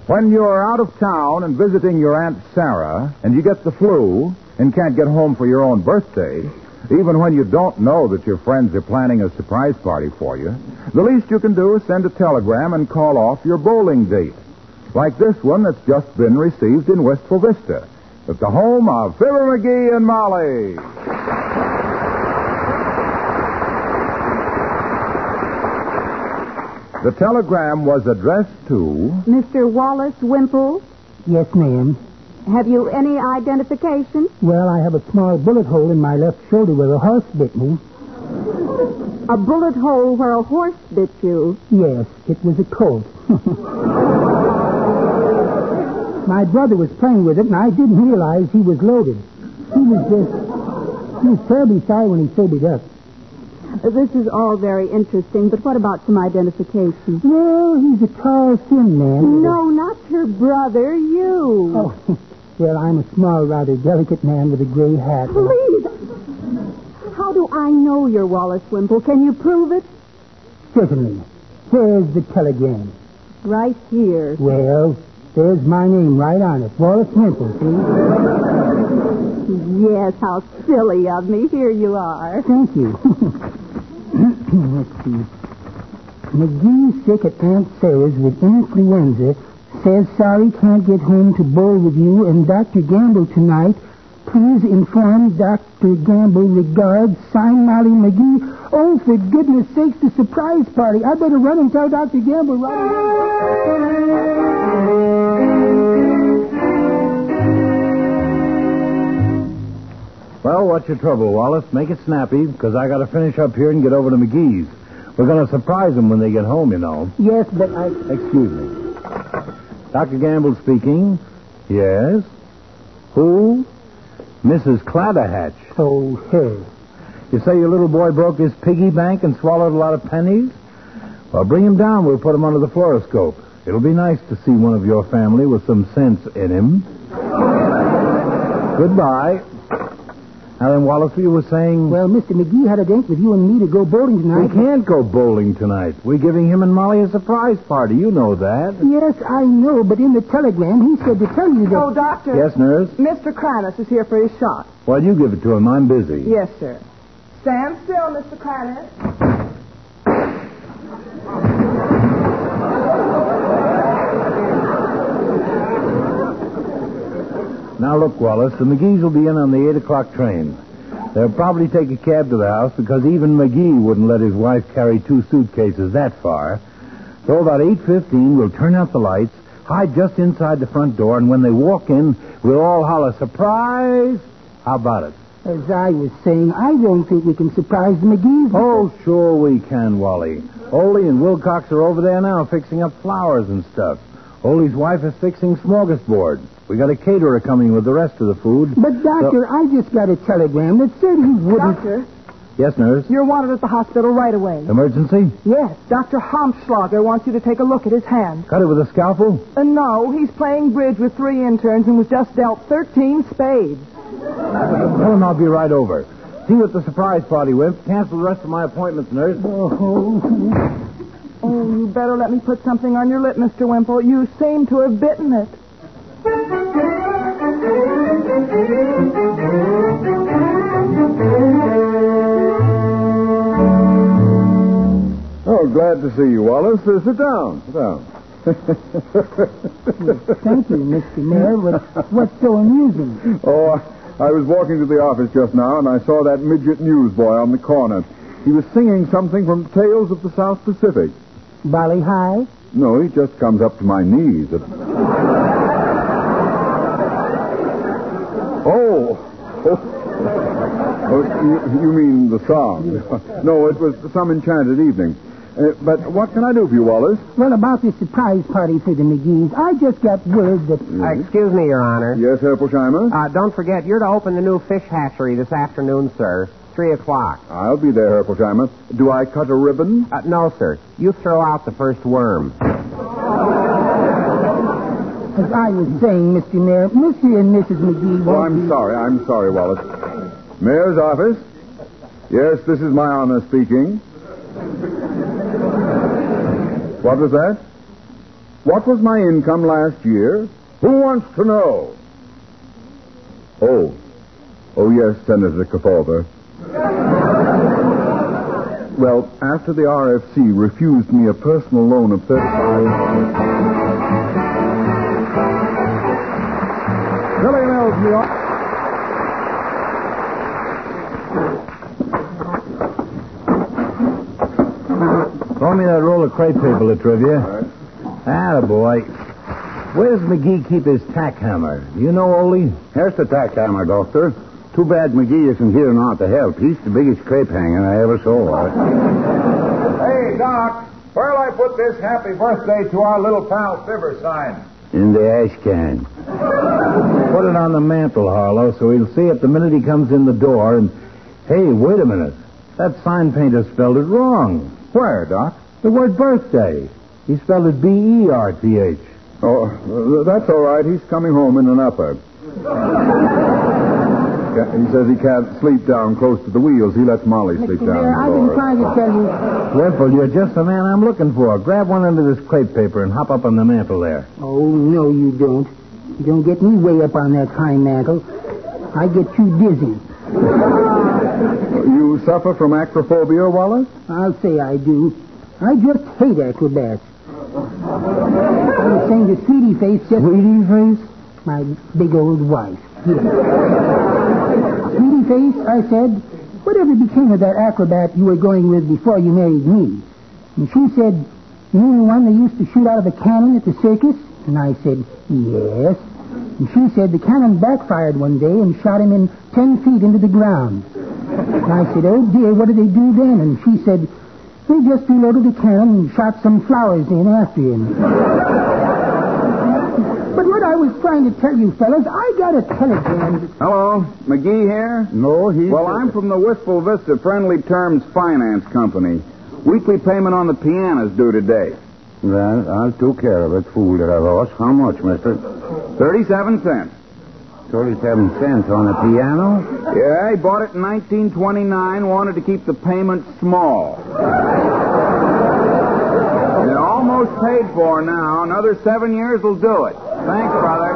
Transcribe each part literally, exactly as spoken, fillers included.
When you're out of town and visiting your Aunt Sarah, and you get the flu and can't get home for your own birthday, even when you don't know that your friends are planning a surprise party for you, the least you can do is send a telegram and call off your bowling date. Like this one that's just been received in Wistful Vista, at the home of Fibber McGee and Molly. The telegram was addressed to... Mister Wallace Wimple? Yes, ma'am. Have you any identification? Well, I have a small bullet hole in my left shoulder where a horse bit me. A bullet hole where a horse bit you? Yes, it was a colt. My brother was playing with it, and I didn't realize he was loaded. He was just... He was terribly sorry when he sobered up. This is all very interesting, but what about some identification? Well, he's a tall, thin man. No, not your brother, you. Oh, well, I'm a small, rather delicate man with a gray hat. Please. How do I know you're Wallace Wimple? Can you prove it? Certainly. Where's the telegram? Right here. Well, there's my name right on it. Wallace Wimple, see? Yes, how silly of me. Here you are. Thank you. Let's see. McGee sick at Aunt Sarah's with influenza. Says sorry can't get home to bowl with you and Doctor Gamble tonight. Please inform Doctor Gamble regards. Signed, Molly McGee. Oh, for goodness sakes, the surprise party. I better run and tell Doctor Gamble right away. Well, what's your trouble, Wallace? Make it snappy, because I got to finish up here and get over to McGee's. We're going to surprise them when they get home, you know. Yes, but I... Excuse me. Doctor Gamble speaking. Yes? Who? Missus Clatterhatch. Oh, her. You say your little boy broke his piggy bank and swallowed a lot of pennies? Well, bring him down. We'll put him under the fluoroscope. It'll be nice to see one of your family with some sense in him. Goodbye. Now then, Wallace, you were saying... Well, Mister McGee had a date with you and me to go bowling tonight. We can't go bowling tonight. We're giving him and Molly a surprise party. You know that. Yes, I know, but in the telegram, he said to tell you that... Oh, Doctor. Yes, nurse? Mister Cranus is here for his shot. Well, you give it to him. I'm busy. Yes, sir. Stand still, Mister Cranus. Now, look, Wallace, the McGees will be in on the eight o'clock train. They'll probably take a cab to the house because even McGee wouldn't let his wife carry two suitcases that far. So about eight fifteen, we'll turn out the lights, hide just inside the front door, and when they walk in, we'll all holler, surprise! How about it? As I was saying, I don't think we can surprise the McGees. Oh, sure we can, Wally. Ole and Wilcox are over there now fixing up flowers and stuff. Ole's wife is fixing smorgasbord. We got a caterer coming with the rest of the food. But, Doctor, so... I just got a telegram that said he wouldn't... Doctor? Yes, nurse? You're wanted at the hospital right away. Emergency? Yes. Doctor Hampschlager wants you to take a look at his hand. Cut it with a scalpel? Uh, no, he's playing bridge with three interns and was just dealt thirteen spades. Tell him I'll be right over. See you at the surprise party, Wimp. Cancel the rest of my appointments, nurse. Oh, oh you better let me put something on your lip, Mister Wimple. You seem to have bitten it. Oh, glad to see you, Wallace. Uh, sit down. Sit down. Thank you, Mister Mayor. But what's so amusing? Oh, I was walking to the office just now, and I saw that midget newsboy on the corner. He was singing something from Tales of the South Pacific. Bali High? No, he just comes up to my knees. At... oh. oh. Oh, you, you mean the song? No, it was Some Enchanted Evening. Uh, but what can I do for you, Wallace? Well, about this surprise party for the McGees, I just got word that... Uh, excuse me, Your Honor. Yes, Herr Polsheimer? Uh, don't forget, you're to open the new fish hatchery this afternoon, sir. Three o'clock. I'll be there, Herr Polsheimer. Do I cut a ribbon? Uh, no, sir. You throw out the first worm. As I was saying, Mister Mayor, Mister and Missus McGee won't Oh, I'm be... sorry. I'm sorry, Wallace. Mayor's office? Yes, this is my honor speaking. What was that? What was my income last year? Who wants to know? Oh. Oh, yes, Senator Kefauver. Well, after the R F C refused me a personal loan of thirty-five... Millionaires, New York. Throw me that roll of crepe paper, Latrivia. Attaboy. Where does McGee keep his tack hammer? Do you know, Ole? Here's the tack hammer, Doctor. Too bad McGee isn't here now to help. He's the biggest crepe hanger I ever saw. Hey, Doc, where'll I put this happy birthday to our little pal Fibber sign? In the ash can. Put it on the mantle, Harlow, so he'll see it the minute he comes in the door. And, hey, wait a minute. That sign painter spelled it wrong. Where, Doc? The word birthday. He spelled it B E R T H. Oh, uh, that's all right. He's coming home in an upper. He says he can't sleep down close to the wheels. He lets Molly sleep Mister down Mayor, the I've been floor. trying to tell you. Wimple, you're just the man I'm looking for. Grab one end of this crepe paper and hop up on the mantle there. Oh, no, you don't. You don't get me way up on that high mantle. I get too dizzy. You suffer from acrophobia, Wallace? I'll say I do. I just hate acrobats. I was saying to Sweetie Face just... Sweetie Face? My big old wife. Yes. Sweetie Face, I said, whatever became of that acrobat you were going with before you married me? And she said, you know the one they used to shoot out of a cannon at the circus? And I said, yes. And she said the cannon backfired one day and shot him in ten feet into the ground. And I said, oh, dear, what did they do then? And she said, they just reloaded the cannon and shot some flowers in after him. But what I was trying to tell you, fellas, I got a telegram. Hello, McGee here? No, he... Well, I'm from the Wistful Vista Friendly Terms Finance Company. Weekly payment on the piano's due today. Well, I'll take care of it, fool that I was. How much, mister? Thirty-seven cents. Thirty-seven cents on a piano? Yeah, he bought it in nineteen twenty-nine, wanted to keep the payment small. They're almost paid for now. Another seven years will do it. Thanks, brother.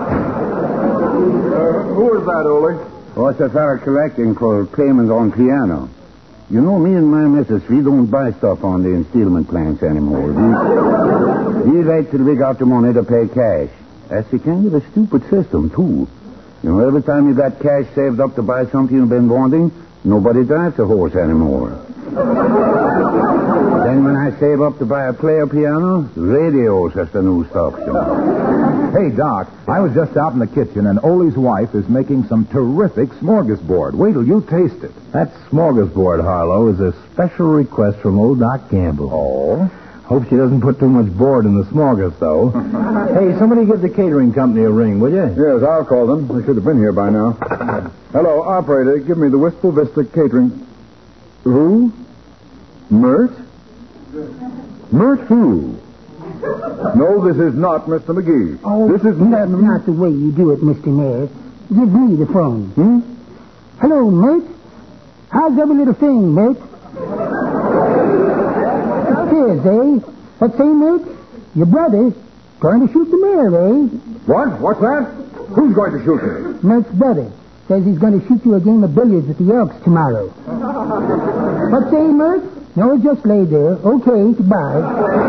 Uh, who is that, Ole? What's a fella collecting for payments on piano? You know, me and my missus, we don't buy stuff on the installment plans anymore. We, we wait till we got the money to pay cash. That's a kind of a stupid system, too. You know, every time you got cash saved up to buy something you've been wanting, nobody drives a horse anymore. Then when I save up to buy a player piano, radios has the new stuff. So. Hey, Doc, I was just out in the kitchen, and Ole's wife is making some terrific smorgasbord. Wait till you taste it. That smorgasbord, Harlow, is a special request from old Doc Gamble. Oh? Hope she doesn't put too much board in the smorgas, though. Hey, somebody give the catering company a ring, will you? Yes, I'll call them. They should have been here by now. Hello, operator. Give me the Wistful Vista catering. Who? Mert? Mert who? No, this is not Mister McGee. Oh, this is that's not the way you do it, Mister Mayor. Give me the phone. Hmm? Hello, mate. How's every little thing, mate? Upstairs, eh? What say, mate? Your brother going to shoot the mayor, eh? What? What's that? Who's going to shoot me? Mert's brother says he's going to shoot you a game of billiards at the Elks tomorrow. What say, Mert? No, just lay there. Okay, goodbye.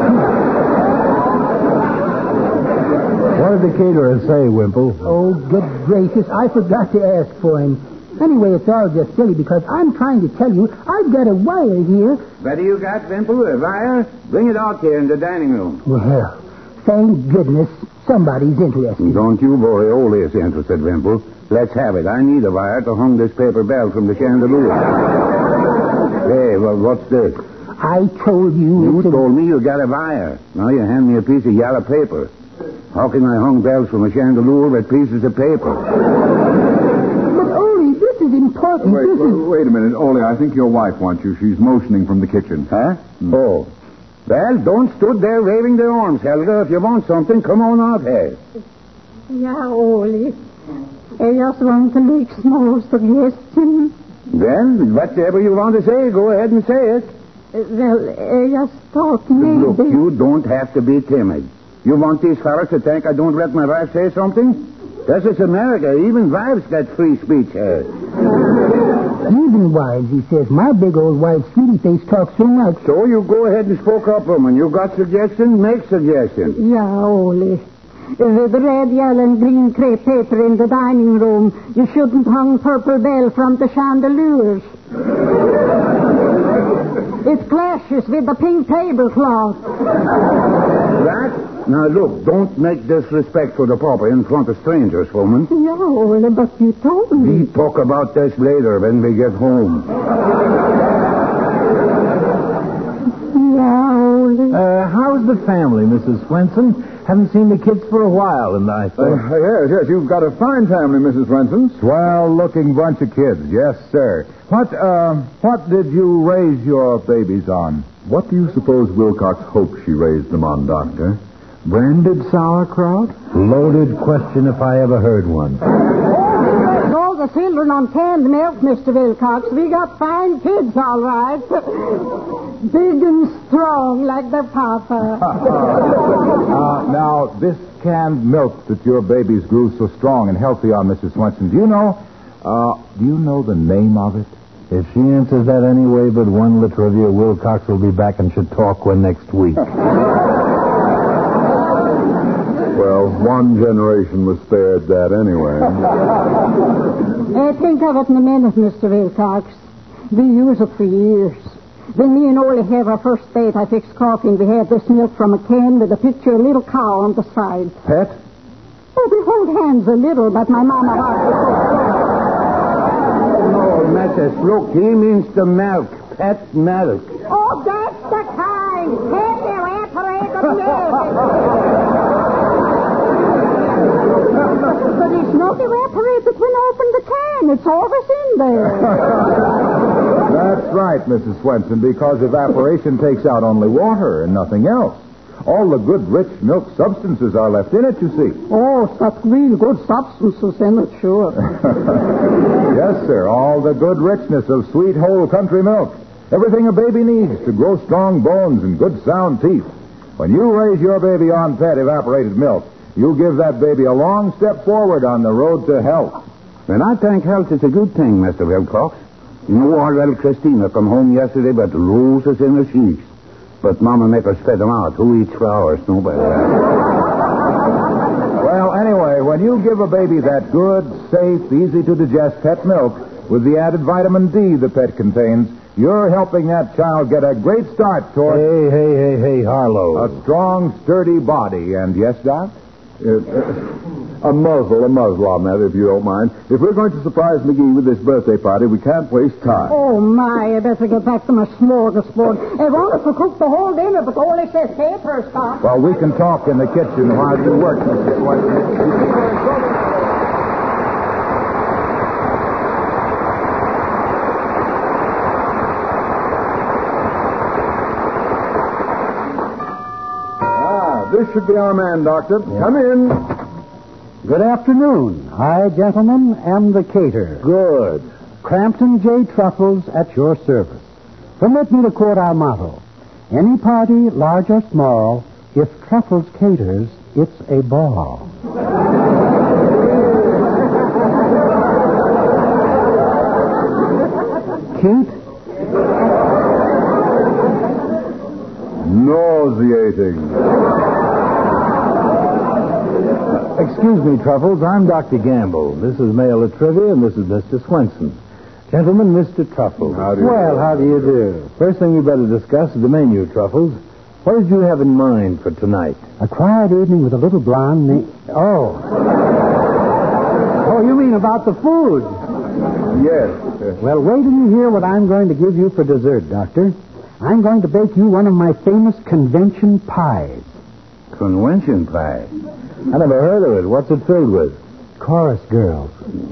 What did the caterer say, Wimple? Oh, good gracious. I forgot to ask for him. Anyway, it's all just silly because I'm trying to tell you I've got a wire here. What do you got, Wimple? A wire? Bring it out here in the dining room. Well, thank goodness somebody's interested. Don't you worry. Ole is interested, Wimple. Let's have it. I need a wire to hang this paper bell from the chandelier. Hey, well, what's this? I told you... You it's a- told me you got a wire. Now you hand me a piece of yellow paper. How can I hang bells from a chandelier with pieces of paper? But, Ole, this is important. Wait, this wait, is... wait a minute. Ole, I think your wife wants you. She's motioning from the kitchen. Huh? Oh. Well, don't stood there waving their arms, Helga. If you want something, come on out here. Yeah, Ole. I just want to make small suggestions. Well, whatever you want to say, go ahead and say it. Well, I just thought maybe... Look, you don't have to be timid. You want these fellas to think I don't let my wife say something? This is America. Even wives get free speech here. Even wives, he says. My big old white sweetie face talks so much. So you go ahead and spoke up, woman. You got suggestions? Make suggestions. Yeah, Ole. With red, yellow, and green crepe paper in the dining room, you shouldn't hang purple bell from the chandeliers. It clashes with the pink tablecloth. That? Now, look, don't make disrespect for the papa in front of strangers, woman. Yeah, Ole, but you told me. We talk about this later when we get home. Yeah, Ole. Uh, how's the family, Missus Swenson? Haven't seen the kids for a while, and I thought... Uh, yes, yes, you've got a fine family, Missus Swenson. Swell-looking bunch of kids, yes, sir. What, uh, what did you raise your babies on? What do you suppose Wilcox hoped she raised them on, Doctor? Branded sauerkraut? Loaded question if I ever heard one. All the children on canned milk, Mister Wilcox. We got fine kids, all right. Big and strong like their papa. uh, now, this canned milk that your babies grew so strong and healthy on, Missus Swenson, do you know, uh, do you know the name of it? If she answers that anyway but one Latrivia, Wilcox will be back and should talk one next week. Well, one generation was spared that anyway. Uh, think of it in a minute, Mister Wilcox. We use it for years. When me and Ole have our first date, I fixed coffee and we had this milk from a can with a picture of a little cow on the side. Pet? Oh, we hold hands a little, but my mama... No, Missus, look, he means the milk. Pet milk. Oh, that's the kind. Pet evaporated milk. But it's not evaporated when I open the can. It's always in there. That's right, Missus Swenson, because evaporation takes out only water and nothing else. All the good, rich milk substances are left in it, you see. Oh, such real good substances in it, sure. Yes, sir, all the good richness of sweet, whole country milk. Everything a baby needs to grow strong bones and good, sound teeth. When you raise your baby on pet evaporated milk, you give that baby a long step forward on the road to health. And I think health is a good thing, Mister Wilcox. You know, our little Christina come home yesterday with roses in her cheeks. But Mama make her spit them out. Who eats flowers? Nobody. Well, anyway, when you give a baby that good, safe, easy-to-digest pet milk with the added vitamin D the pet contains, you're helping that child get a great start toward... Hey, hey, hey, hey, Harlow. A strong, sturdy body. And yes, Doc? Uh, uh, a muzzle, a muzzle on that, if you don't mind. If we're going to surprise McGee with this birthday party, we can't waste time. Oh, my, I better get back to my smorgasbord. I wanted to cook the whole dinner, but all it says paper, Scott. Well, we can talk in the kitchen while you work, Missus Swenson. This should be our man, Doctor. Yeah. Come in. Good afternoon. I, gentlemen, am the caterer. Good. Crampton J. Truffles at your service. Permit me to quote our motto. Any party, large or small, if Truffles caters, it's a ball. Cute? Nauseating. Excuse me, Truffles. I'm Doctor Gamble. This is Mayor Latrivia, and this is Mister Swenson. Gentlemen, Mister Truffles. How do you well, do? how do you do? First thing we better discuss is the menu, Truffles. What did you have in mind for tonight? A quiet evening with a little blonde na- Oh. Oh, you mean about the food? Yes. yes. Well, wait till you hear what I'm going to give you for dessert, Doctor. I'm going to bake you one of my famous convention pies. Convention pie? I never heard of it. What's it filled with? Chorus girls.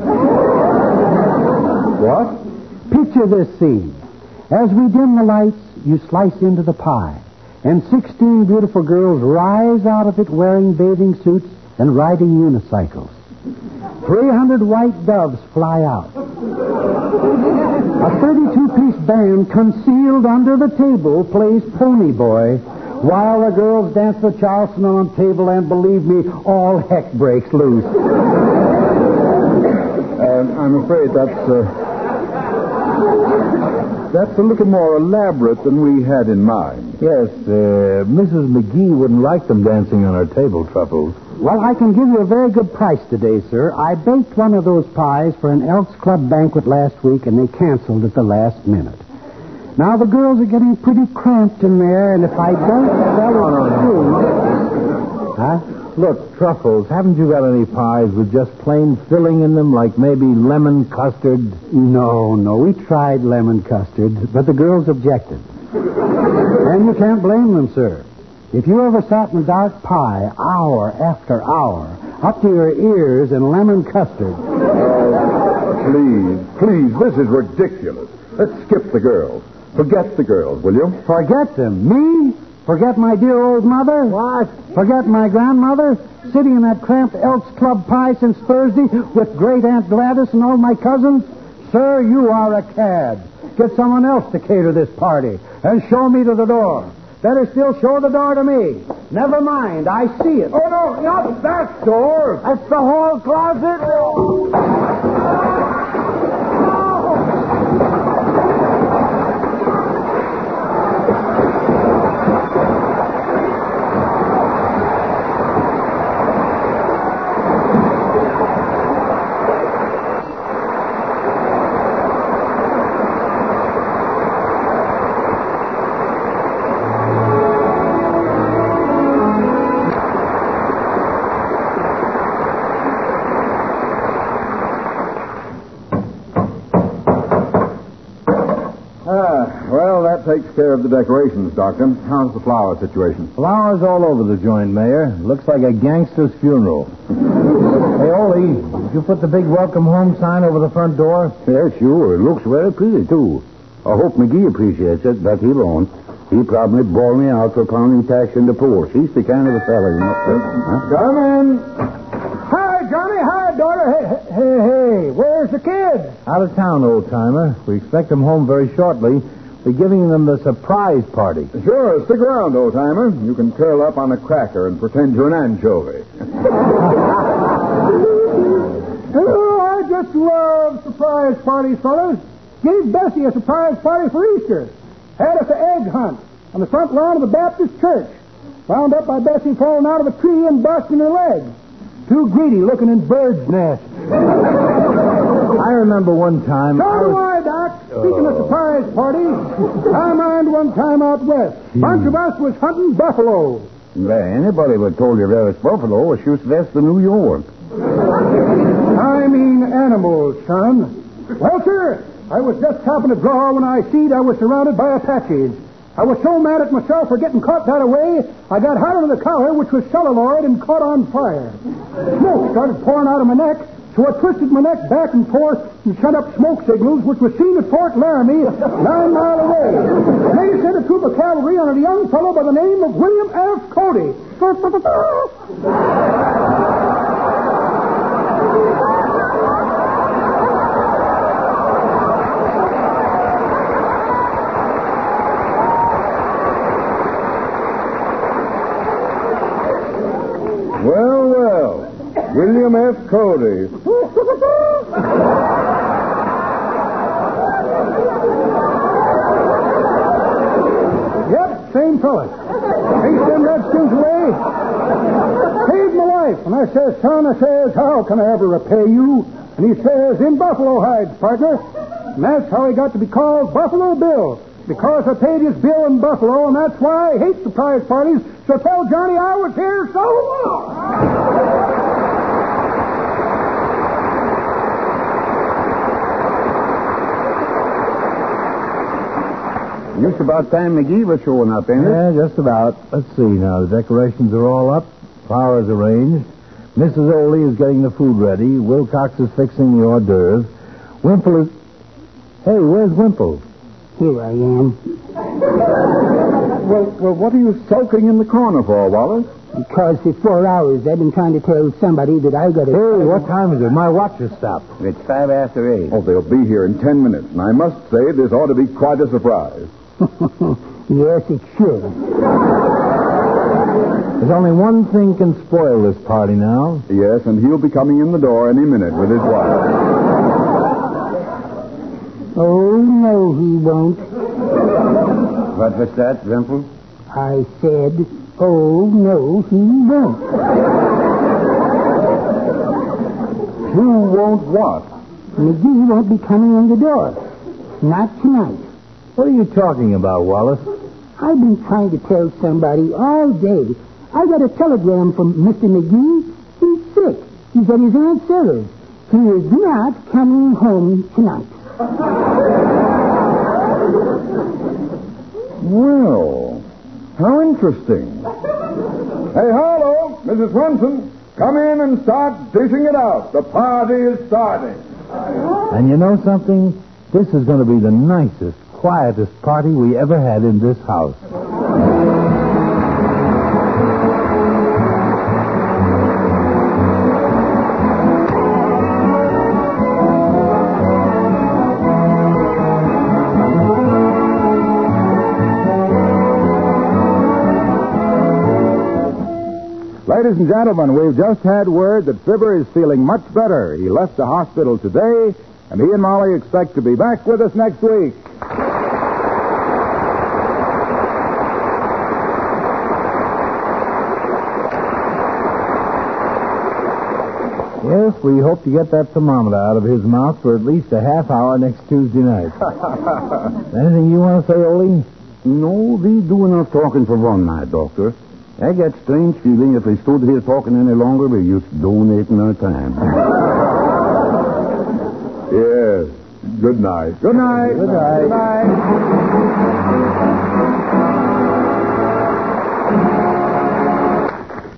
What? Picture this scene. As we dim the lights, you slice into the pie, and sixteen beautiful girls rise out of it wearing bathing suits and riding unicycles. Three hundred white doves fly out. A thirty-two piece band concealed under the table plays Pony Boy, while the girls dance the Charleston on the table, and believe me, all heck breaks loose. Um, I'm afraid that's, uh, that's a little more elaborate than we had in mind. Yes, uh, Missus McGee wouldn't like them dancing on her table, Truffles. Well, I can give you a very good price today, sir. I baked one of those pies for an Elks Club banquet last week, and they canceled at the last minute. Now, the girls are getting pretty cramped in there, and if I don't sell it through... Huh? Look, Truffles, haven't you got any pies with just plain filling in them, like maybe lemon custard? No, no, we tried lemon custard, but the girls objected. And you can't blame them, sir. If you ever sat in a dark pie hour after hour, up to your ears in lemon custard... Please, please, this is ridiculous. Let's skip the girls. Forget the girls, will you? Forget them? Me? Forget my dear old mother? What? Forget my grandmother? Sitting in that cramped Elks Club pie since Thursday with great Aunt Gladys and all my cousins? Sir, you are a cad. Get someone else to cater this party and show me to the door. Better still show the door to me. Never mind, I see it. Oh, no, not that door. That's the hall closet. Takes care of the decorations, Doctor. How's the flower situation? Flowers all over the joint, Mayor. Looks like a gangster's funeral. Hey, Ole, did you put the big welcome home sign over the front door? Yeah, sure. It looks very pretty, too. I hope McGee appreciates it, but he won't. He probably bore me out for pounding tax in the poor. He's the kind of a fella, you know. Huh? Come in. Hi, Johnny. Hi, daughter. Hey, hey, hey. Where's the kids? Out of town, old-timer. We expect them home very shortly. We're giving them the surprise party. Sure, stick around, old-timer. You can curl up on a cracker and pretend you're an anchovy. Oh, I just love surprise parties, fellas. Gave Bessie a surprise party for Easter. Had us an egg hunt on the front lawn of the Baptist church. Wound up by Bessie falling out of a tree and busting her leg. Too greedy looking in bird's nest. I remember one time... So I do was... I, Doc. Speaking of surprise parties, I mind one time out west. Bunch of us was hunting buffalo. Well, anybody would told you there was buffalo was shoots west of New York. I mean animals, son. Well, sir, I was just chopping a draw when I seed I was surrounded by Apaches. I was so mad at myself for getting caught that way, I got hot under the collar, which was celluloid, and caught on fire. Smoke started pouring out of my neck, so I twisted my neck back and forth and set up smoke signals, which was seen at Fort Laramie, nine miles away. And they sent a troop of cavalry on a young fellow by the name of William F. Cody. Well, well. William F. Cody. Yep, same fella. Chased them redskins away. Saved my life. And I says, son, I says, how can I ever repay you? And he says, in buffalo hides, partner. And that's how he got to be called Buffalo Bill. Because I paid his bill in Buffalo, and that's why I hate surprise parties. So tell Johnny I was here so long. Just about time McGee was showing up, ain't it? Yeah, just about. Let's see now. The decorations are all up. Flowers arranged. Missus Ole is getting the food ready. Wilcox is fixing the hors d'oeuvres. Wimple is... Hey, where's Wimple? Here I am. Well, well, what are you sulking in the corner for, Wallace? Because for four hours I've been trying to tell somebody that I got a... Hey, what time is it? My watch has stopped. It's five after eight. Oh, they'll be here in ten minutes, and I must say this ought to be quite a surprise. Yes, it should. There's only one thing can spoil this party now. Yes, and he'll be coming in the door any minute with his wife. Oh, no, he won't. What was that, Wimple? I said, oh, no, he won't. Who won't what? McGee won't be coming in the door. Not tonight. What are you talking about, Wallace? I've been trying to tell somebody all day. I got a telegram from Mister McGee. He's sick. He's at his Aunt Sarah's. He is not coming home tonight. Well, how interesting. Hey, hello, Missus Swenson. Come in and start dishing it out. The party is starting. And you know something? This is going to be the nicest, quietest party we ever had in this house. Ladies and gentlemen, we've just had word that Fibber is feeling much better. He left the hospital today, and he and Molly expect to be back with us next week. Yes, we hope to get that thermometer out of his mouth for at least a half hour next Tuesday night. Anything you want to say, Ole? No, we do enough talking for one night, Doctor. I get strange feeling if we stood here talking any longer, we're just donating our time. Yes. Good night. Good night. Good night. Good night.